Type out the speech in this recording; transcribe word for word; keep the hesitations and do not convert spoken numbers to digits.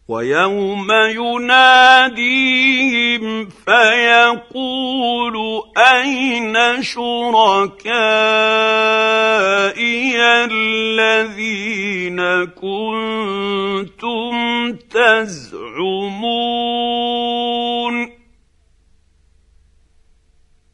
ويوم يناديهم فيقول أين شركائي الذين كنتم تزعمون.